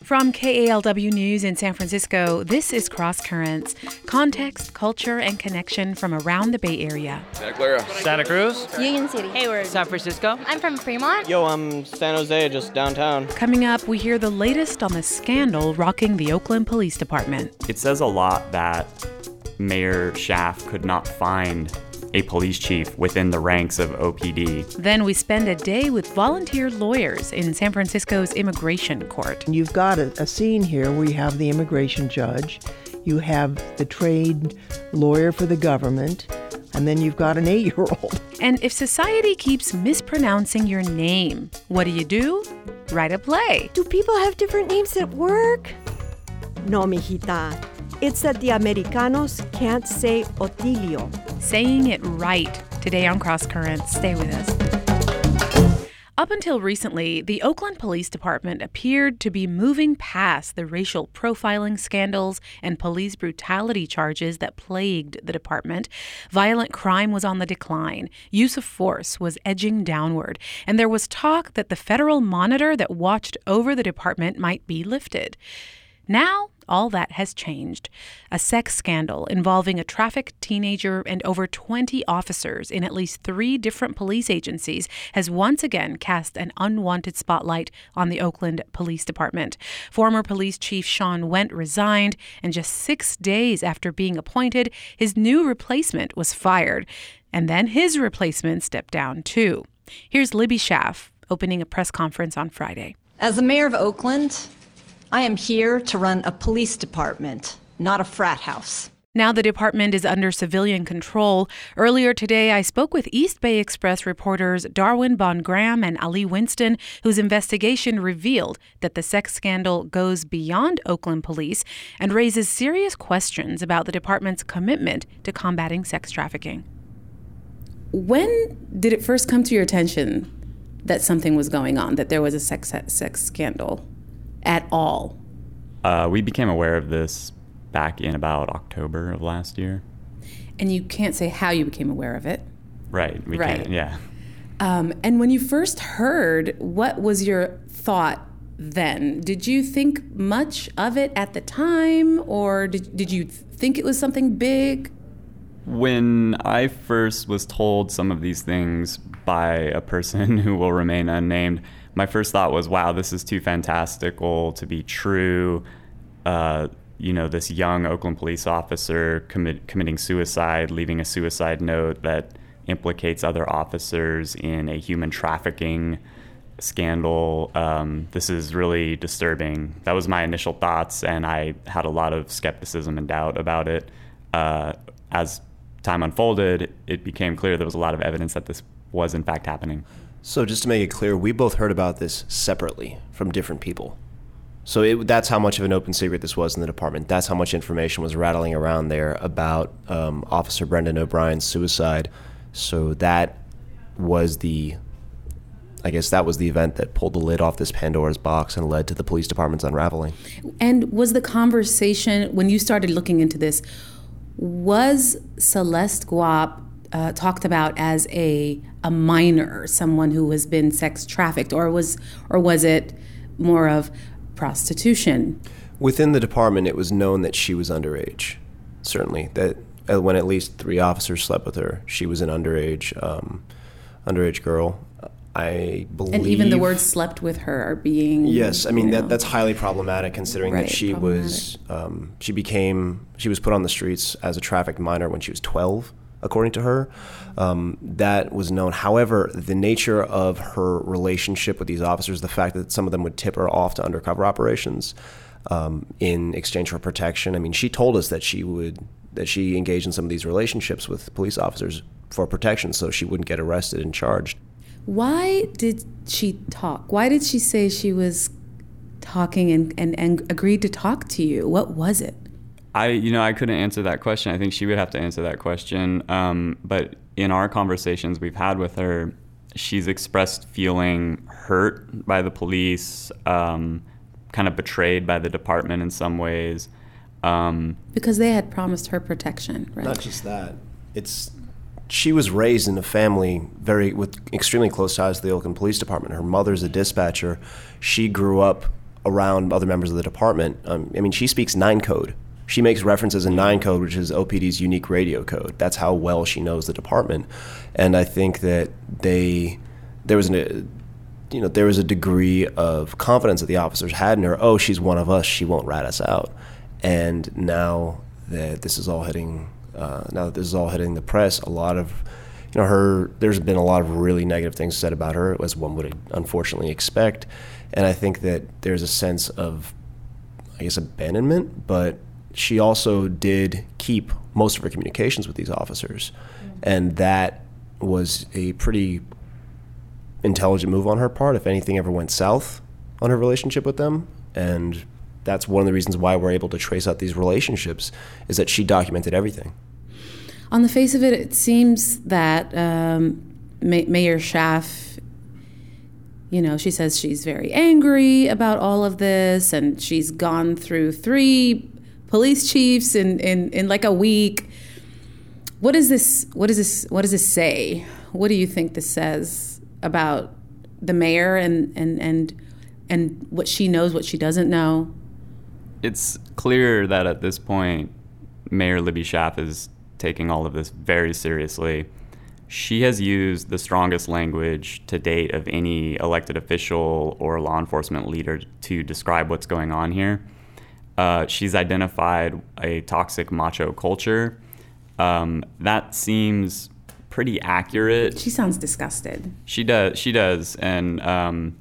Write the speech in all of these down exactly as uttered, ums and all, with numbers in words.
From K A L W News in San Francisco, this is Cross Currents. Context, culture, and connection from around the Bay Area. Santa Clara. Santa Cruz. Union City. Hayward. San Francisco. I'm from Fremont. Yo, I'm San Jose, just downtown. Coming up, we hear the latest on the scandal rocking the Oakland Police Department. It says a lot that Mayor Schaaf could not find a police chief within the ranks of O P D. Then we spend a day with volunteer lawyers in San Francisco's immigration court. You've got a, a scene here where you have the immigration judge, you have the trade lawyer for the government, and then you've got an eight-year-old. And if society keeps mispronouncing your name, what do you do? Write a play. Do people have different names at work? No, mijita. It's that the Americanos can't say Otilio. Saying it right. Today on Cross Currents. Stay with us. Up until recently, the Oakland Police Department appeared to be moving past the racial profiling scandals and police brutality charges that plagued the department. Violent crime was on the decline. Use of force was edging downward. And there was talk that the federal monitor that watched over the department might be lifted. Now, all that has changed. A sex scandal involving a trafficked teenager and over twenty officers in at least three different police agencies has once again cast an unwanted spotlight on the Oakland Police Department. Former Police Chief Shawn Wendt resigned, and just six days after being appointed, his new replacement was fired. And then his replacement stepped down, too. Here's Libby Schaaf opening a press conference on Friday. As the mayor of Oakland, I am here to run a police department, not a frat house. Now the department is under civilian control. Earlier today, I spoke with East Bay Express reporters Darwin Bongram and Ali Winston, whose investigation revealed that the sex scandal goes beyond Oakland police and raises serious questions about the department's commitment to combating sex trafficking. When did it first come to your attention that something was going on, that there was a sex sex scandal? At all? Uh, we became aware of this back in about October of last year. And you can't say how you became aware of it. Right. We right. can't, yeah. Um, and when you first heard, what was your thought then? Did you think much of it at the time, or did, did you think it was something big? When I first was told some of these things by a person who will remain unnamed, my first thought was, wow, this is too fantastical to be true. Uh, you know, this young Oakland police officer commit, committing suicide, leaving a suicide note that implicates other officers in a human trafficking scandal. Um, this is really disturbing. That was my initial thoughts, and I had a lot of skepticism and doubt about it. Uh, as time unfolded, it became clear there was a lot of evidence that this was in fact happening. So just to make it clear, we both heard about this separately from different people. So it, that's how much of an open secret this was in the department. That's how much information was rattling around there about um, Officer Brendan O'Brien's suicide. So that was the, I guess that was the event that pulled the lid off this Pandora's box and led to the police department's unraveling. And was the conversation, when you started looking into this, was Celeste Guap uh, talked about as a a minor, someone who has been sex trafficked, or was or was it more of prostitution? Within the department, it was known that she was underage. Certainly, that uh, when at least three officers slept with her, she was an underage um, underage girl. I believe, and even the words "slept with her" are being yes. I mean you know, that that's highly problematic, considering right, that she was um, she became she was put on the streets as a trafficked minor when she was twelve. According to her, um, that was known. However, the nature of her relationship with these officers, the fact that some of them would tip her off to undercover operations um, in exchange for protection. I mean, she told us that she would that she engaged in some of these relationships with police officers for protection, so she wouldn't get arrested and charged. Why did she talk? Why did she say she was talking and, and, and agreed to talk to you? What was it? I, you know, I couldn't answer that question. I think she would have to answer that question. Um, but in our conversations we've had with her, she's expressed feeling hurt by the police, um, kind of betrayed by the department in some ways. Um, because they had promised her protection, right? Not just that. It's she was raised in a family very with extremely close ties to the Oakland Police Department. Her mother's a dispatcher. She grew up around other members of the department. Um, I mean, she speaks nine code. She makes references in nine code, which is O P D's unique radio code. That's how well she knows the department. And I think that they, there was an, you know, there was a degree of confidence that the officers had in her. Oh, she's one of us. She won't rat us out. And now that this is all hitting, uh, now that this is all hitting the press, a lot of, you know, her, there's been a lot of really negative things said about her, as one would unfortunately expect. And I think that there's a sense of, I guess, abandonment, but she also did keep most of her communications with these officers. Mm-hmm. And that was a pretty intelligent move on her part, if anything ever went south on her relationship with them. And that's one of the reasons why we're able to trace out these relationships, is that she documented everything. On the face of it, it seems that um, Ma- Mayor Schaaf, you know, she says she's very angry about all of this, and she's gone through three police chiefs in, in, in like a week. What is this? What is this? What does this say? What do you think this says about the mayor and and and and what she knows, what she doesn't know? It's clear that at this point, Mayor Libby Schaaf is taking all of this very seriously. She has used the strongest language to date of any elected official or law enforcement leader to describe what's going on here. Uh, she's identified a toxic macho culture. Um, that seems pretty accurate. She sounds disgusted. She does. She does, and um,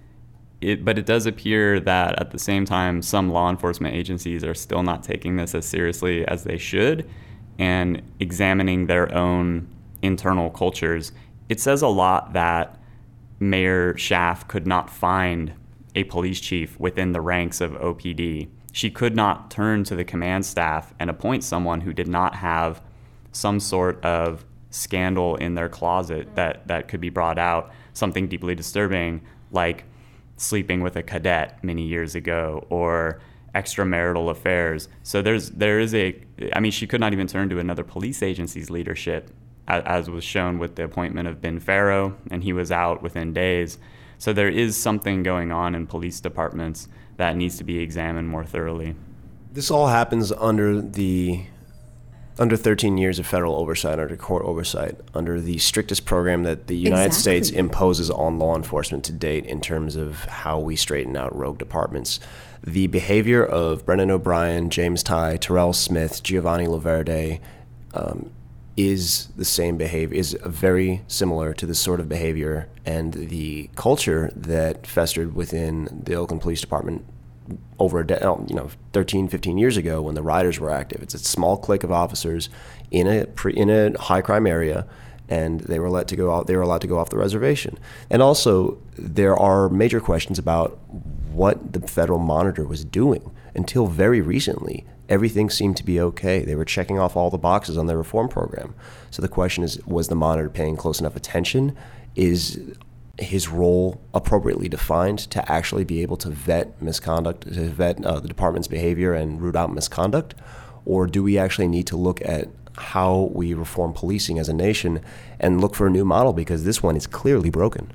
it. But it does appear that at the same time, some law enforcement agencies are still not taking this as seriously as they should, and examining their own internal cultures. It says a lot that Mayor Schaaf could not find a police chief within the ranks of O P D. She could not turn to the command staff and appoint someone who did not have some sort of scandal in their closet that, that could be brought out, something deeply disturbing like sleeping with a cadet many years ago or extramarital affairs. So there's there is a, I mean, she could not even turn to another police agency's leadership, as, as was shown with the appointment of Ben Farrow, and he was out within days. So there is something going on in police departments that needs to be examined more thoroughly. This all happens under the under thirteen years of federal oversight, under court oversight, under the strictest program that the United Exactly. States imposes on law enforcement to date in terms of how we straighten out rogue departments. The behavior of Brendan O'Brien, James Tye, Terrell Smith, Giovanni Laverde um, is the same behavior, is very similar to the sort of behavior and the culture that festered within the Oakland Police Department over a de- you know thirteen, fifteen years ago when the riders were active. It's a small clique of officers in a pre- in a high crime area, and they were let to go out. They were allowed to go off the reservation. And also, there are major questions about what the federal monitor was doing. Until very recently, everything seemed to be okay. They were checking off all the boxes on their reform program. So the question is, was the monitor paying close enough attention? Is his role appropriately defined to actually be able to vet misconduct, to vet uh, the department's behavior and root out misconduct? Or do we actually need to look at how we reform policing as a nation and look for a new model, because this one is clearly broken?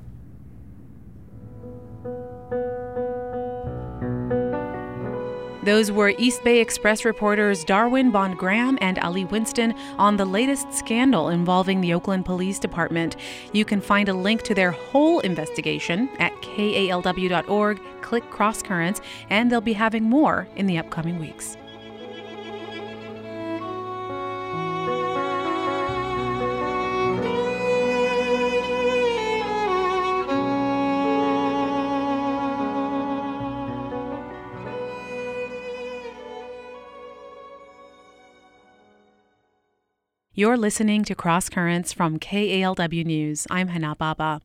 Those were East Bay Express reporters Darwin Bond Graham and Ali Winston on the latest scandal involving the Oakland Police Department. You can find a link to their whole investigation at K A L W dot org. Click Cross Currents, and they'll be having more in the upcoming weeks. You're listening to Cross Currents from K A L W News. I'm Hana Baba.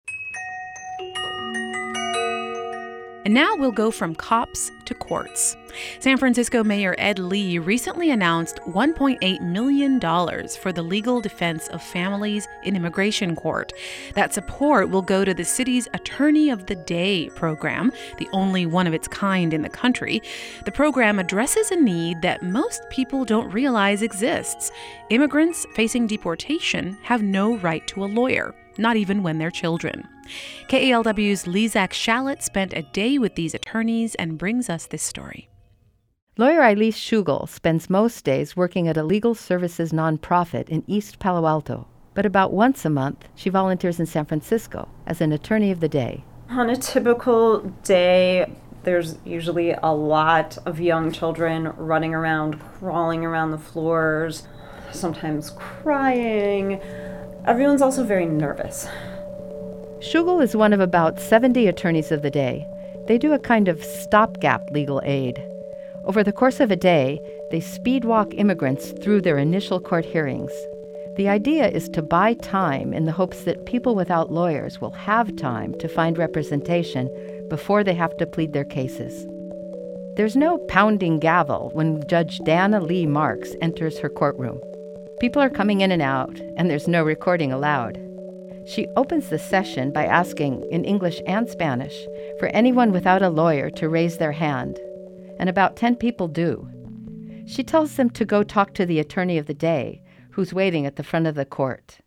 And now we'll go from cops to courts. San Francisco Mayor Ed Lee recently announced one point eight million dollars for the legal defense of families in immigration court. That support will go to the city's Attorney of the Day program, the only one of its kind in the country. The program addresses a need that most people don't realize exists. Immigrants facing deportation have no right to a lawyer. not even when they're children. K A L W's Lizak Shalit spent a day with these attorneys and brings us this story. Lawyer Eilis Shugel spends most days working at a legal services nonprofit in East Palo Alto, but about once a month she volunteers in San Francisco as an attorney of the day. On a typical day, there's usually a lot of young children running around, crawling around the floors, sometimes crying. Everyone's also very nervous. Shugel is one of about seventy attorneys of the day. They do a kind of stopgap legal aid. Over the course of a day, they speed walk immigrants through their initial court hearings. The idea is to buy time in the hopes that people without lawyers will have time to find representation before they have to plead their cases. There's no pounding gavel when Judge Dana Lee Marks enters her courtroom. People are coming in and out, and there's no recording allowed. She opens the session by asking, in English and Spanish, for anyone without a lawyer to raise their hand, and about ten people do. She tells them to go talk to the attorney of the day, who's waiting at the front of the court.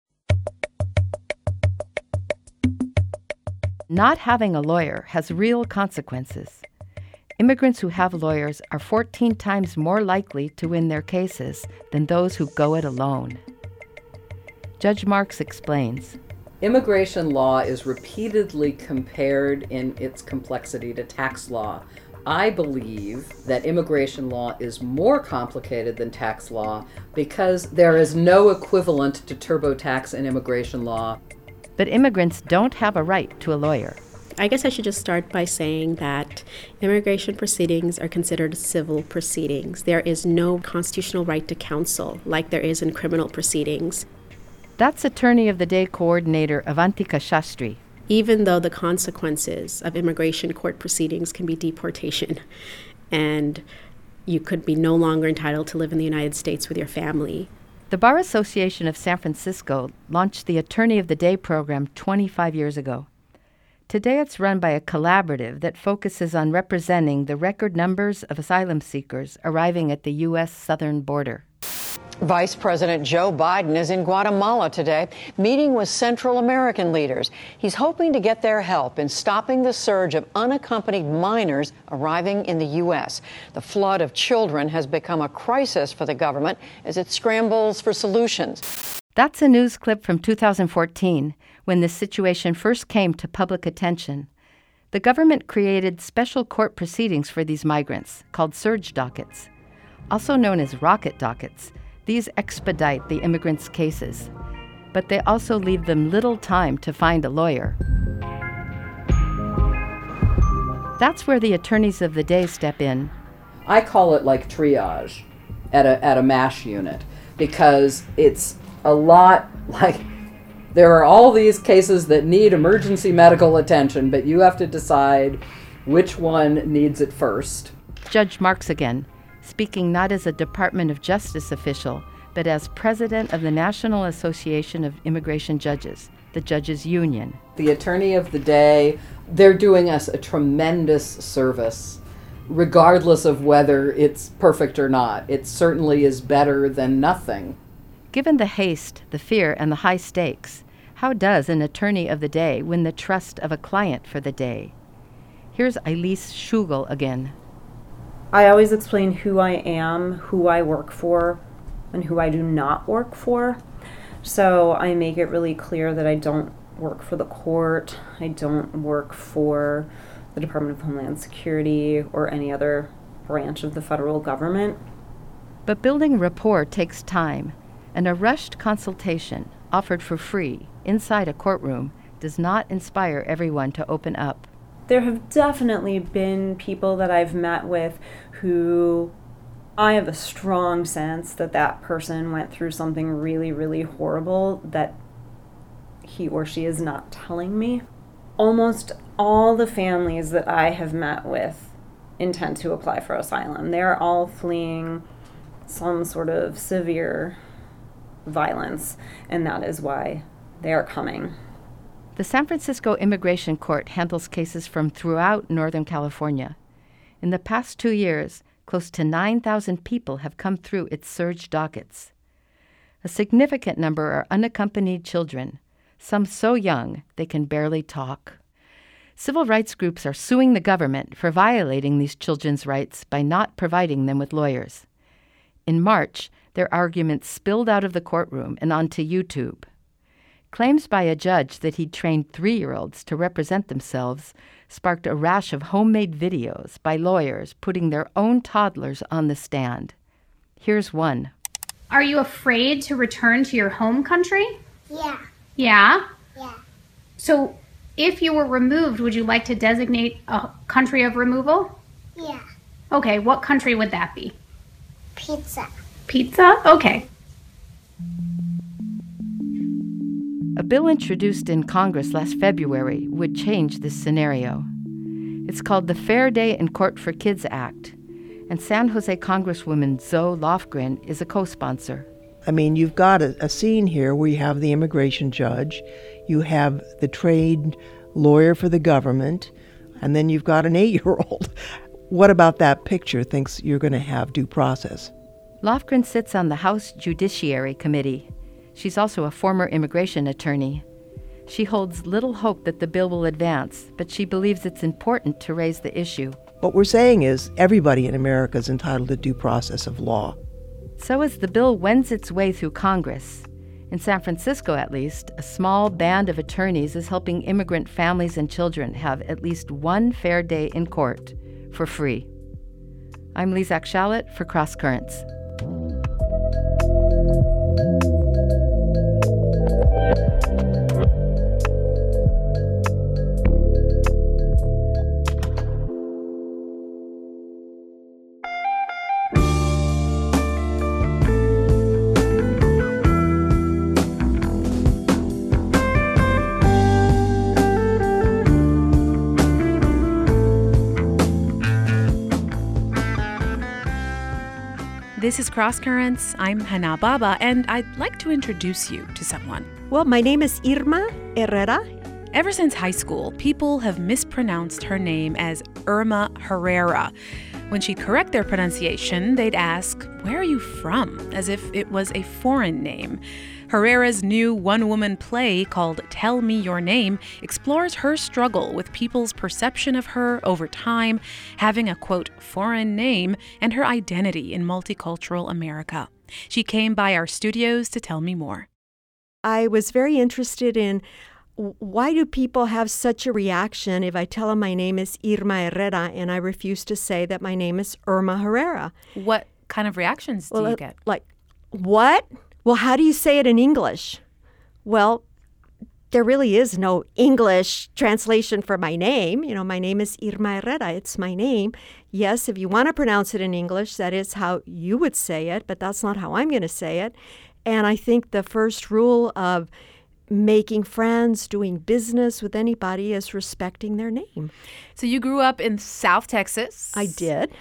Not having a lawyer has real consequences. Immigrants who have lawyers are fourteen times more likely to win their cases than those who go it alone. Judge Marks explains. Immigration law is repeatedly compared in its complexity to tax law. I believe that immigration law is more complicated than tax law because there is no equivalent to TurboTax in immigration law. But immigrants don't have a right to a lawyer. I guess I should just start by saying that immigration proceedings are considered civil proceedings. There is no constitutional right to counsel like there is in criminal proceedings. That's Attorney of the Day Coordinator Avantika Shastri. Even though the consequences of immigration court proceedings can be deportation, and you could be no longer entitled to live in the United States with your family. The Bar Association of San Francisco launched the Attorney of the Day program twenty-five years ago. Today it's run by a collaborative that focuses on representing the record numbers of asylum seekers arriving at the U S southern border. Vice President Joe Biden is in Guatemala today, meeting with Central American leaders. He's hoping to get their help in stopping the surge of unaccompanied minors arriving in the U S. The flood of children has become a crisis for the government as it scrambles for solutions. That's a news clip from two thousand fourteen, when this situation first came to public attention. The government created special court proceedings for these migrants, called surge dockets, also known as rocket dockets. These expedite the immigrants' cases, but they also leave them little time to find a lawyer. That's where the attorneys of the day step in. I call it like triage at a at a MASH unit because it's a lot like there are all these cases that need emergency medical attention, but you have to decide which one needs it first. Judge Marks again, speaking not as a Department of Justice official, but as president of the National Association of Immigration Judges, the Judges Union. The attorney of the day, they're doing us a tremendous service, regardless of whether it's perfect or not. It certainly is better than nothing. Given the haste, the fear, and the high stakes, how does an attorney of the day win the trust of a client for the day? Here's Eilis Shugel again. I always explain who I am, who I work for, and who I do not work for. So I make it really clear that I don't work for the court, I don't work for the Department of Homeland Security or any other branch of the federal government. But building rapport takes time, and a rushed consultation offered for free inside a courtroom does not inspire everyone to open up. There have definitely been people that I've met with who I have a strong sense that that person went through something really, really horrible that he or she is not telling me. Almost all the families that I have met with intend to apply for asylum. They're all fleeing some sort of severe violence, and that is why they are coming. The San Francisco Immigration Court handles cases from throughout Northern California. In the past two years, close to nine thousand people have come through its surge dockets. A significant number are unaccompanied children, some so young they can barely talk. Civil rights groups are suing the government for violating these children's rights by not providing them with lawyers. In March, their arguments spilled out of the courtroom and onto YouTube. Claims by a judge that he'd trained three-year-olds to represent themselves sparked a rash of homemade videos by lawyers putting their own toddlers on the stand. Here's one. Are you afraid to return to your home country? Yeah. Yeah? Yeah. So, if you were removed, would you like to designate a country of removal? Yeah. Okay, what country would that be? Pizza. Pizza? Okay. A bill introduced in Congress last February would change this scenario. It's called the Fair Day in Court for Kids Act, and San Jose Congresswoman Zoe Lofgren is a co-sponsor. I mean, you've got a, a scene here where you have the immigration judge, you have the trade lawyer for the government, and then you've got an eight-year-old. What about that picture thinks you're going to have due process? Lofgren sits on the House Judiciary Committee. She's also a former immigration attorney. She holds little hope that the bill will advance, but she believes it's important to raise the issue. What we're saying is everybody in America is entitled to due process of law. So as the bill wends its way through Congress, in San Francisco at least, a small band of attorneys is helping immigrant families and children have at least one fair day in court for free. I'm Lizak Shalit for Cross Currents. This is Cross Currents. I'm Hana Baba, and I'd like to introduce you to someone. Well, my name is Irma Herrera. Ever since high school, people have mispronounced her name as Irma Herrera. When she'd correct their pronunciation, they'd ask, "Where are you from?" as if it was a foreign name. Herrera's new one-woman play called Tell Me Your Name explores her struggle with people's perception of her over time, having a, quote, foreign name, and her identity in multicultural America. She came by our studios to tell me more. I was very interested in why do people have such a reaction if I tell them my name is Irma Herrera and I refuse to say that my name is Irma Herrera? What kind of reactions do well, you get? Like, what? Well, how do you say it in English? Well, there really is no English translation for my name. You know, my name is Irma Herrera. It's my name. Yes, if you want to pronounce it in English, that is how you would say it, but that's not how I'm going to say it. And I think the first rule of making friends, doing business with anybody is respecting their name. So you grew up in South Texas. I did.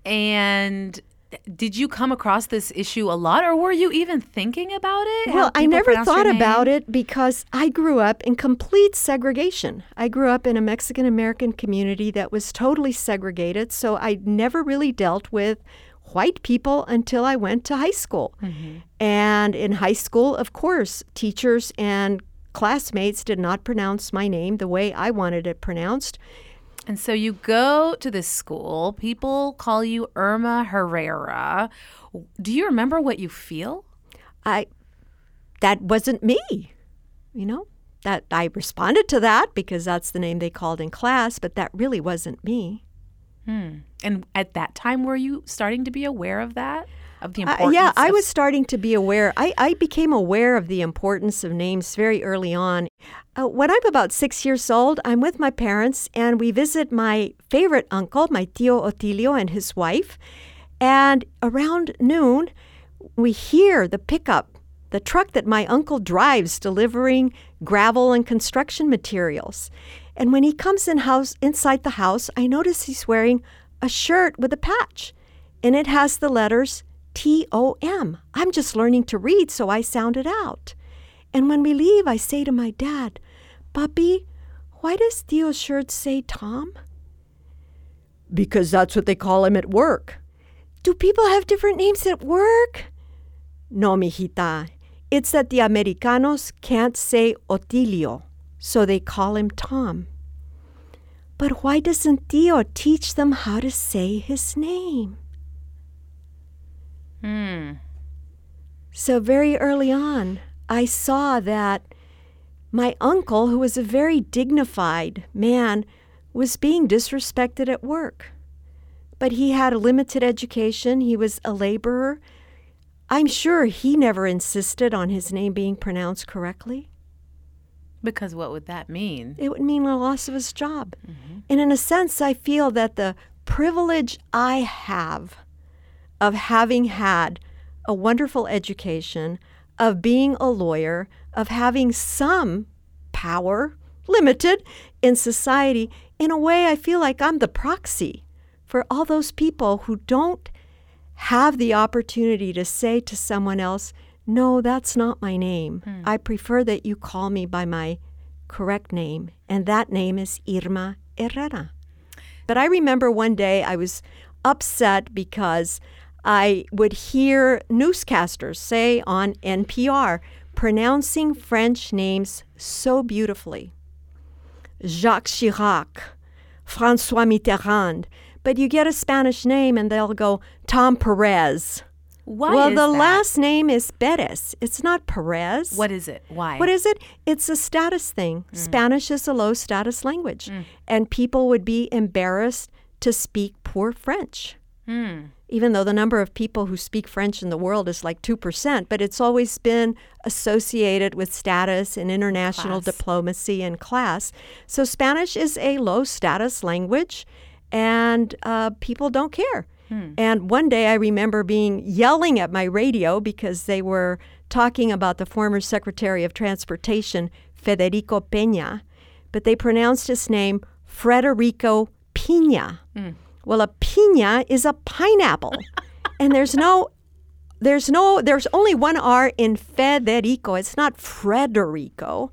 And did you come across this issue a lot, or were you even thinking about it? Well, I never thought about it because I grew up in complete segregation. I grew up in a Mexican-American community that was totally segregated, so I never really dealt with white people until I went to high school. Mm-hmm. And in high school, of course, teachers and classmates did not pronounce my name the way I wanted it pronounced. And so you go to this school, people call you Irma Herrera. Do you remember what you feel? I, that wasn't me, you know, that I responded to that because that's the name they called in class, but that really wasn't me. Hmm. And at that time, were you starting to be aware of that? Of the importance? Uh, yeah, of... I was starting to be aware. I, I became aware of the importance of names very early on. Uh, when I'm about six years old, I'm with my parents, and we visit my favorite uncle, my tío Otilio, and his wife. And around noon, we hear the pickup, the truck that my uncle drives delivering gravel and construction materials. And when he comes in house inside the house, I notice he's wearing a shirt with a patch, and it has the letters T O M. I'm just learning to read, so I sound it out. And when we leave, I say to my dad, "Papi, why does Tio's shirt say Tom?" "Because that's what they call him at work." "Do people have different names at work?" "No, mijita. It's that the Americanos can't say Otilio, so they call him Tom. But why doesn't Tio teach them how to say his name? Hmm. So very early on, I saw that my uncle, who was a very dignified man, was being disrespected at work. But he had a limited education. He was a laborer. I'm sure he never insisted on his name being pronounced correctly. Because what would that mean? It would mean the loss of his job. Mm-hmm. And in a sense, I feel that the privilege I have of having had a wonderful education, of being a lawyer, of having some power, limited, in society, in a way I feel like I'm the proxy for all those people who don't have the opportunity to say to someone else, no, that's not my name. Hmm. I prefer that you call me by my correct name, and that name is Irma Herrera. But I remember one day I was upset because I would hear newscasters say on N P R pronouncing French names so beautifully. Jacques Chirac, François Mitterrand. But you get a Spanish name and they'll go, Tom Perez. Why well, is the that? last name is Perez. It's not Perez. What is it? Why? What is it? It's a status thing. Mm. Spanish is a low status language. Mm. And people would be embarrassed to speak poor French. Mm. Even though the number of people who speak French in the world is like two percent, but it's always been associated with status and international class. Diplomacy and class. So Spanish is a low status language, and uh, people don't care. Hmm. And one day I remember being yelling at my radio because they were talking about the former Secretary of Transportation, Federico Peña, but they pronounced his name Federico Piña. Hmm. Well, a piña is a pineapple, and there's no, there's no, there's only one R in Federico. It's not Frederico.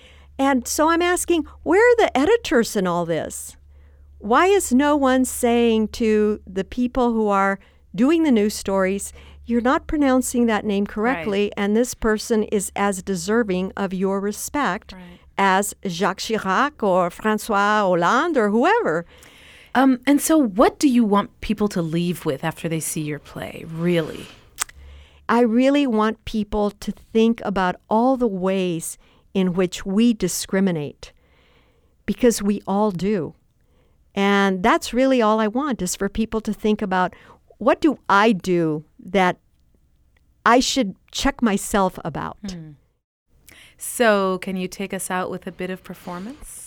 And so I'm asking, where are the editors in all this? Why is no one saying to the people who are doing the news stories, you're not pronouncing that name correctly, right, and this person is as deserving of your respect right. as Jacques Chirac or François Hollande or whoever? Um, and so what do you want people to leave with after they see your play, really? I really want people to think about all the ways in which we discriminate, because we all do. And that's really all I want, is for people to think about, what do I do that I should check myself about? Hmm. So can you take us out with a bit of performance?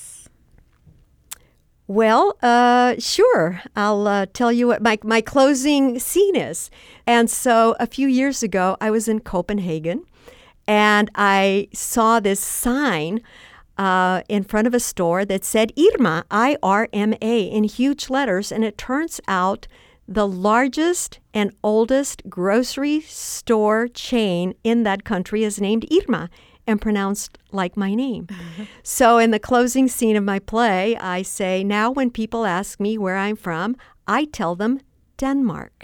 Well, uh, sure. I'll uh, tell you what my, my closing scene is. And so a few years ago, I was in Copenhagen, and I saw this sign uh, in front of a store that said Irma, I R M A, in huge letters. And it turns out the largest and oldest grocery store chain in that country is named Irma, and pronounced like my name. Mm-hmm. So in the closing scene of my play, I say, now when people ask me where I'm from, I tell them Denmark.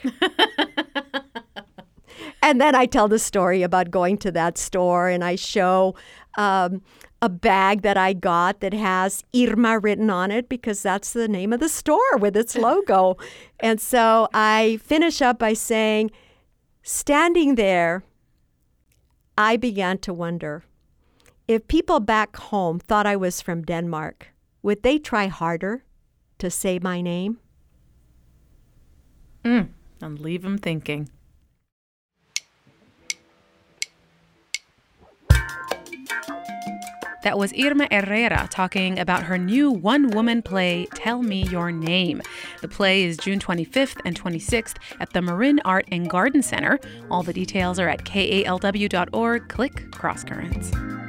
And then I tell the story about going to that store, and I show um, a bag that I got that has Irma written on it, because that's the name of the store with its logo. And so I finish up by saying, standing there, I began to wonder, if people back home thought I was from Denmark, would they try harder to say my name? Mm, and leave them thinking. That was Irma Herrera talking about her new one-woman play, Tell Me Your Name. The play is June twenty-fifth and twenty-sixth at the Marin Art and Garden Center. All the details are at K A L W dot org. Click Cross Currents.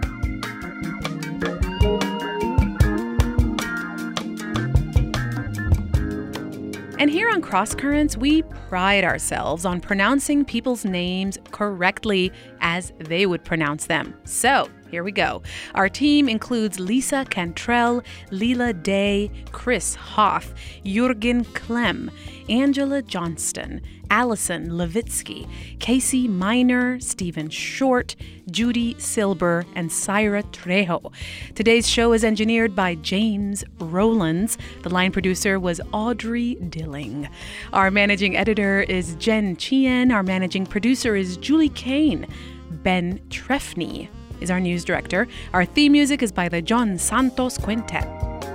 And here on Cross Currents, we pride ourselves on pronouncing people's names correctly as they would pronounce them. So, Here we go. Our team includes Lisa Cantrell, Leela Day, Chris Hoff, Jürgen Clem, Angela Johnston, Allison Levitsky, Casey Miner, Stephen Short, Judy Silber, and Syra Trejo. Today's show is engineered by James Rowlands. The line producer was Audrey Dilling. Our managing editor is Jen Chien. Our managing producer is Julie Kane. Ben Trefny is our news director. Our theme music is by the John Santos Quintet.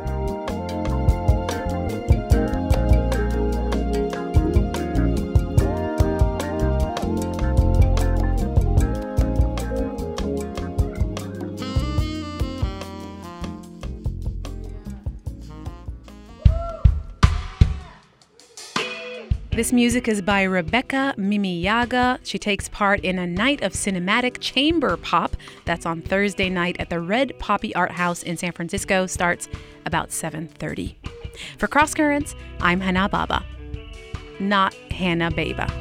This music is by Rebecca Mimiyaga. She takes part in a night of cinematic chamber pop that's on Thursday night at the Red Poppy Art House in San Francisco. Starts about seven thirty. For Cross Currents, I'm Hannah Baba, not Hannah Baba.